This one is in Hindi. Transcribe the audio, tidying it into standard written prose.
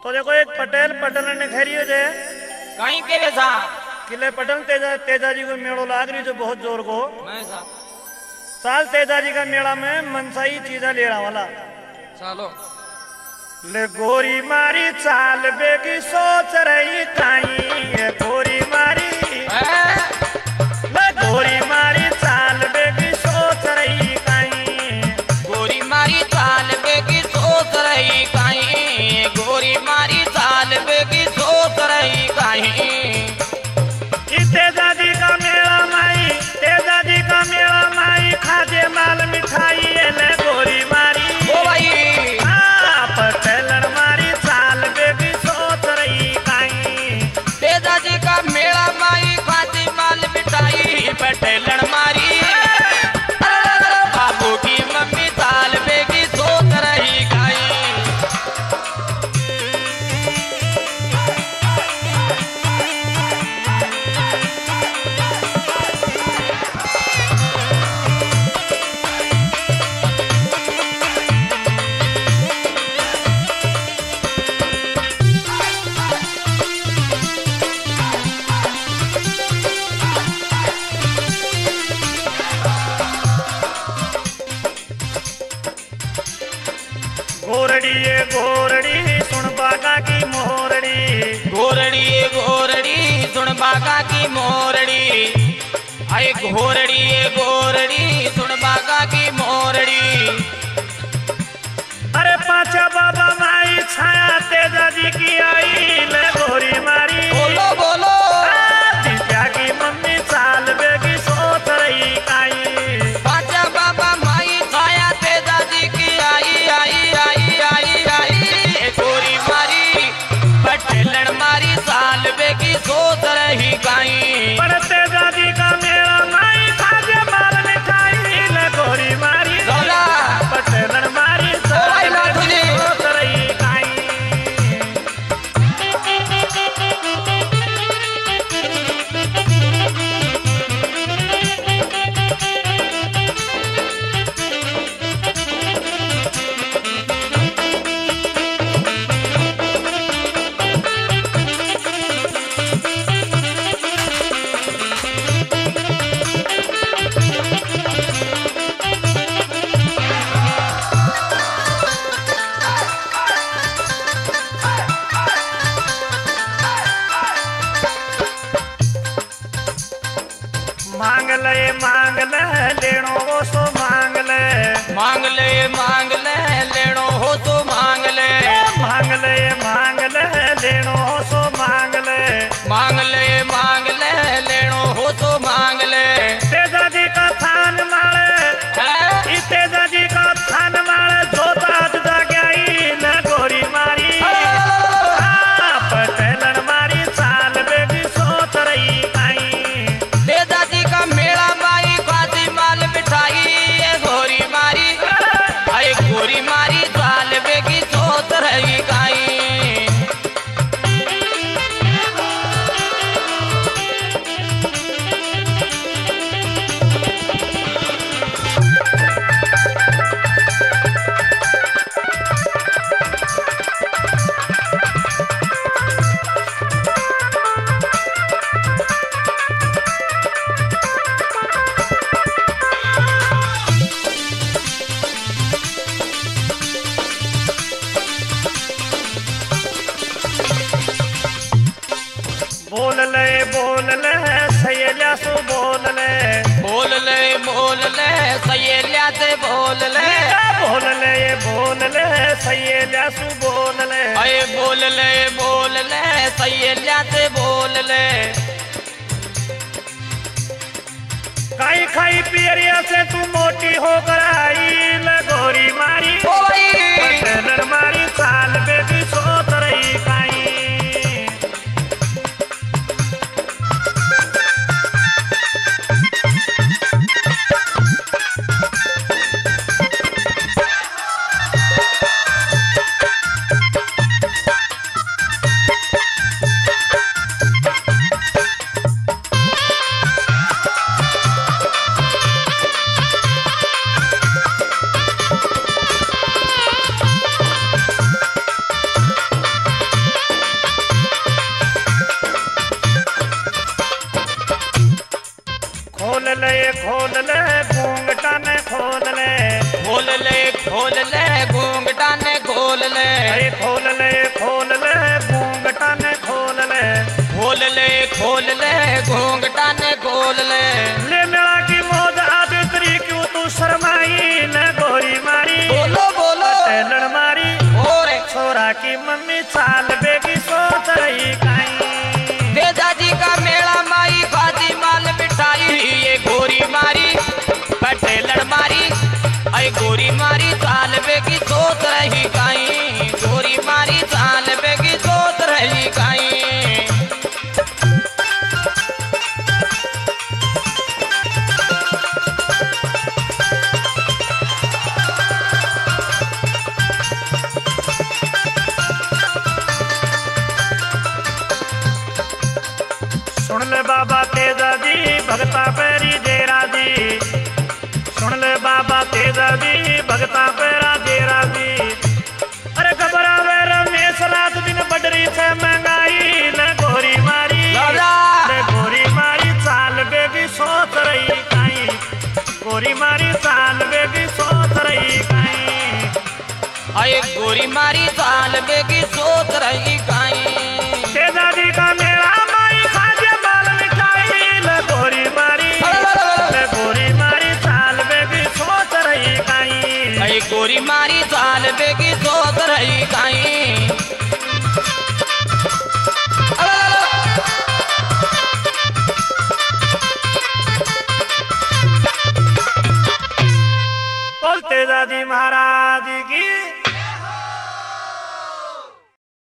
तो देखो एक पटेल पटेल ने घेरियो जे कहीं के रे सा किले पटेल तेजा जी को मेड़ो लाग रही जो बहुत जोर को मैं सा साल तेजा जी का मेला में मनसाई चीजा लेड़ा वाला चलो ले गोरी मारी चाल बेगी सोच रही काई गोरी मारी ले गोरी मारी चाल बेगी सोच रही काई गोरी मारी चाल बेगी सोच रही काई गोरी मारी चाल बेगी सोच रही काई तेजा जी का मेला माई तेजा जी का मेला माई खाजे माल मिठाई ले गोरी मारी ओ भाई पटेलन मारी चाल बेगी सोच रही काई तेजा जी का मेला माई खाती माल मिठाई पटेलन मारी बाबू की मम्मी चाल बेगी सोच रही काई घोरड़ी सुन बागा की मोरड़ी घोरड़ी सुन बागा की मोरड़ी आए घोरड़ी सुन बागा की मोरड़ी अरे पाचा बाबा माई छाया तेजा जी की आई ले गोरी मारी बोलो बोलो दिव्या की मम्मी चाल बेगी सोच रही काई पाचा बाबा माई छाया तेजा जी की आई आई आई आई आई गोरी मारी पटेलन मारी साल बेगी सोच रही काई पर तेजा जी का मेरा माई खाजे माल मिठाई ले गोरी मारी पटेलन मारी चाल बेगी सोच रही काई मांग ले लेनो वो सो मांग ले लेनो हो तो मांग ले लेनो हो सो मांग ले लेनो हो तो मांग ले तेजा जी का थान मारे इस तेजा जी का थान मारे जोता जुदा गई न गोरी मारी पटेलन मारी चाल बेगी सोच रही काई तेजा जी का मेला माई खाती माल मिठाई गोरी मारी आए गोरी मारी चाल बेगी सोच रही काई बोल ले सहेलिया सो बोल ले सहेलिया से बोल ले सहेलिया सो बोल ले अरे बोल ले सहेलिया से बोल ले खाई खाई पियरिया से तू मोटी होकर आई ले गोरी मारी ओ भाई पटेलन मारी चाल बेगी सोच रही काई खोल ले घूंघटा ने खोल ले मेरा की मौज आदि तरी क्यों तू शर्माई न गोरी मारी बोलो बोलो पटेलन मारी और छोरा की मम्मी चाल बेगी सोच रही काई तेजा जी का मेला माई खादी माल मिठाई ये गोरी मारी पटेलन मारी आई गोरी मारी चाल बेगी सोच रही काई गोरी मारी चाल बेगी सोच रही काई सुन ले बाबा तेजा जी भगता पेरी जेरा जी सुन ले बाबा तेजा जी भगता पेरा जेरा जी अरे घबरावे रमेश रात दिन बडरी से महंगाई ले गोरी मारी ले गोरी मारी चाल बेगी सोच रही काई गोरी मारी चाल बेगी सोच रही काई आए गोरी मारी चाल बेगी सोच रही काई तेजा जी का मेरा माई खाजे बाल मिठाई ले गोरी मारी चाल बेगी सोच रही काई आई गोरी मारी चाल बेगी सोच रही काई बोलते दादी महाराज की